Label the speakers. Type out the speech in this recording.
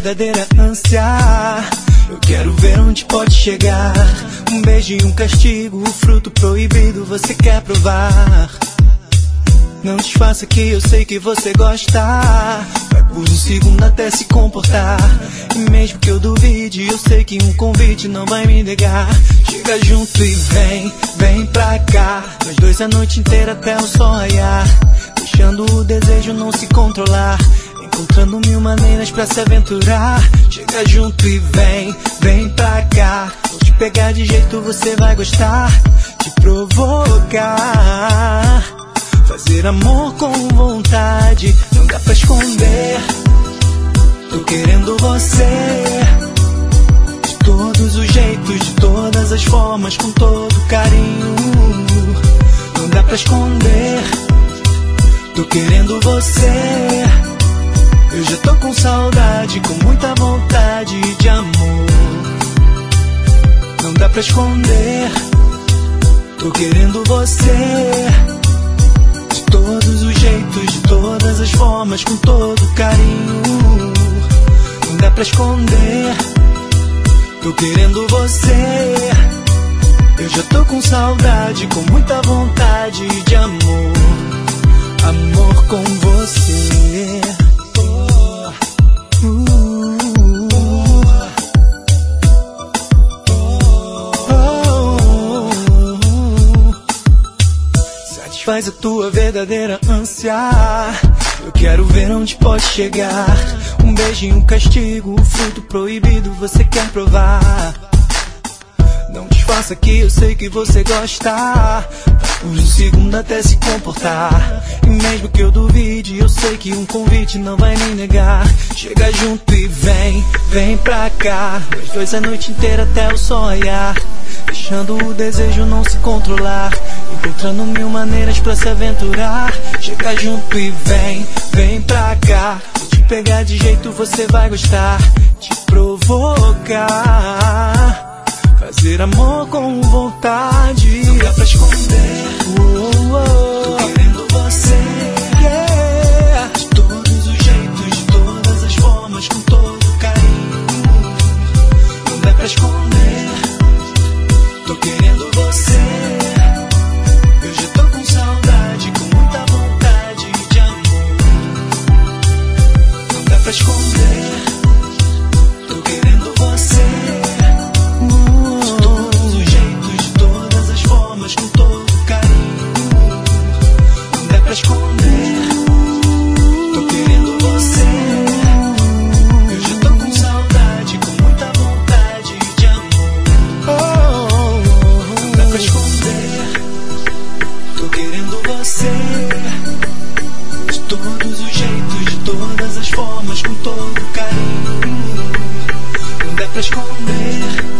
Speaker 1: verdadeira ânsia. Eu quero ver onde pode chegar. Um beijo e um castigo, o fruto proibido você quer provar. Não disfarça que eu sei que você gosta. Vai por um segundo até se comportar. E mesmo que eu duvide, eu sei que um convite não vai me negar. Chega junto e vem pra cá. Nós dois a noite inteira até o sol raiar, deixando o desejo não se controlar, encontrando mil maneiras pra se aventurar. Chega junto e vem pra cá. Vou te pegar de jeito, você vai gostar. Te provocar, fazer amor com vontade, não dá pra esconder. Tô querendo você, de todos os jeitos, de todas as formas, com todo carinho, não dá pra esconder. Tô querendo você, eu já tô com saudade, com muita vontade de amor, não dá pra esconder. Tô querendo você, de todos os jeitos, de todas as formas, com todo carinho, não dá pra esconder. Tô querendo você, eu já tô com saudade, com muita vontade de amor, amor com você. Satisfaz a tua verdadeira ânsia. Eu quero ver onde pode chegar. Um beijo e um castigo, o fruto proibido você quer provar. Não disfarça que eu sei que você gosta. Por um segundo até se comportar. E mesmo que eu duvide, eu sei que um convite não vai me negar. Chega junto e vem pra cá. Nós dois a noite inteira até o sol raiar, deixando o desejo não se controlar, encontrando mil maneiras pra se aventurar. Chega junto e vem pra cá. Vou te pegar de jeito, você vai gostar. Te provocar, fazer amor com vontade, não dá pra esconder. Tô querendo você, yeah. De todos os jeitos, de todas as formas, com todo carinho, não dá pra esconder. Tô querendo você, eu já tô com saudade, com muita vontade de amor, não dá pra esconder. Tô querendo você, de todos os jeitos, de todas as formas, com todo carinho, não dá pra esconder. Tô querendo você, eu já tô com saudade, com muita vontade de amor, não dá pra esconder. Tô querendo você, de todos os jeitos, de todas as formas, com todo carinho, não dá pra esconder.